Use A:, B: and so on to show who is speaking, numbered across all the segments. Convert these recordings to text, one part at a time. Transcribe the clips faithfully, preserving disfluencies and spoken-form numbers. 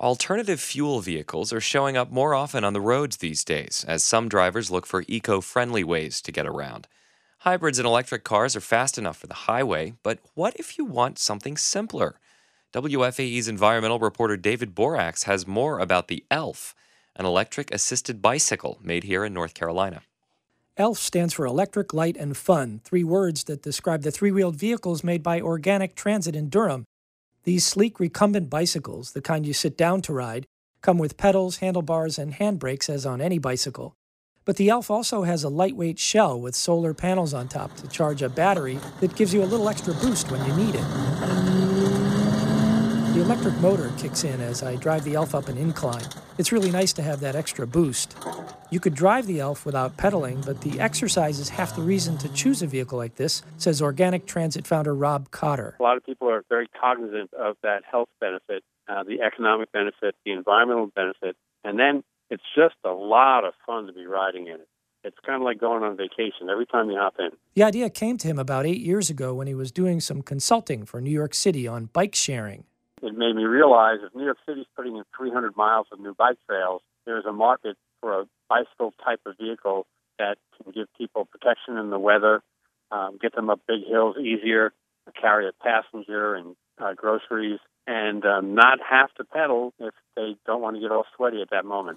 A: Alternative fuel vehicles are showing up more often on the roads these days, as some drivers look for eco-friendly ways to get around. Hybrids and electric cars are fast enough for the highway, but what if you want something simpler? W F A E's environmental reporter David Borax has more about the ELF, an electric-assisted bicycle made here in North Carolina.
B: ELF stands for Electric, Light, and Fun, three words that describe the three-wheeled vehicles made by Organic Transit in Durham. These sleek recumbent bicycles, the kind you sit down to ride, come with pedals, handlebars, and handbrakes as on any bicycle. But the ELF also has a lightweight shell with solar panels on top to charge a battery that gives you a little extra boost when you need it. The electric motor kicks in as I drive the ELF up an incline. It's really nice to have that extra boost. You could drive the ELF without pedaling, but the exercise is half the reason to choose a vehicle like this, says Organic Transit founder Rob Cotter.
C: A lot of people are very cognizant of that health benefit, uh, the economic benefit, the environmental benefit, and then it's just a lot of fun to be riding in it. It's kind of like going on vacation every time you hop in.
B: The idea came to him about eight years ago when he was doing some consulting for New York City on bike sharing.
C: It made me realize if New York City's putting in three hundred miles of new bike trails, there's a market for a bicycle type of vehicle that can give people protection in the weather, um, get them up big hills easier, carry a passenger and uh, groceries, and um, not have to pedal if they don't want to get all sweaty at that moment.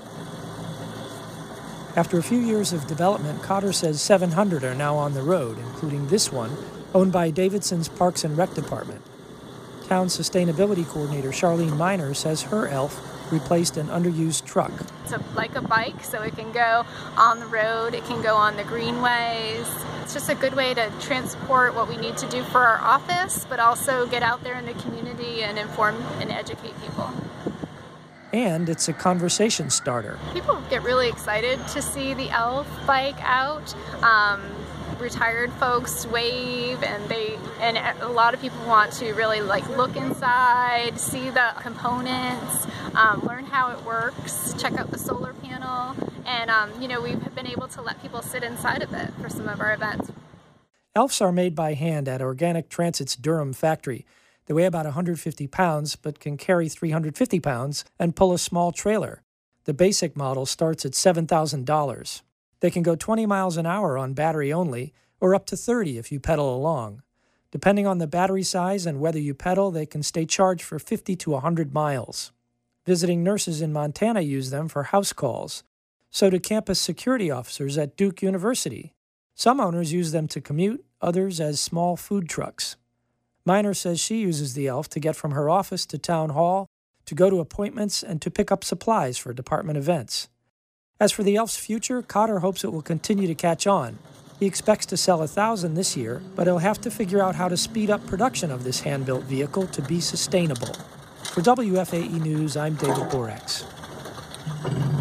B: After a few years of development, Cotter says seven hundred are now on the road, including this one, owned by Davidson's Parks and Rec Department. Town Sustainability Coordinator Charlene Miner says her ELF replaced an underused truck.
D: It's a, like a bike, so it can go on the road, it can go on the greenways. It's just a good way to transport what we need to do for our office, but also get out there in the community and inform and educate people.
B: And it's a conversation starter.
D: People get really excited to see the ELF bike out. Um, retired folks wave, and they and a lot of people want to really like look inside, see the components, um, learn how it works, check out the solar panel, and um, you know, we've been able to let people sit inside of it for some of our events.
B: ELFs are made by hand at Organic Transit's Durham factory. They weigh about one hundred fifty pounds, but can carry three hundred fifty pounds and pull a small trailer. The basic model starts at seven thousand dollars. They can go twenty miles an hour on battery only, or up to thirty if you pedal along. Depending on the battery size and whether you pedal, they can stay charged for fifty to one hundred miles. Visiting nurses in Montana use them for house calls. So do campus security officers at Duke University. Some owners use them to commute, others as small food trucks. Miner says she uses the ELF to get from her office to town hall, to go to appointments, and to pick up supplies for department events. As for the ELF's future, Cotter hopes it will continue to catch on. He expects to sell a thousand this year, but he'll have to figure out how to speed up production of this hand-built vehicle to be sustainable. For W F A E News, I'm David Borax.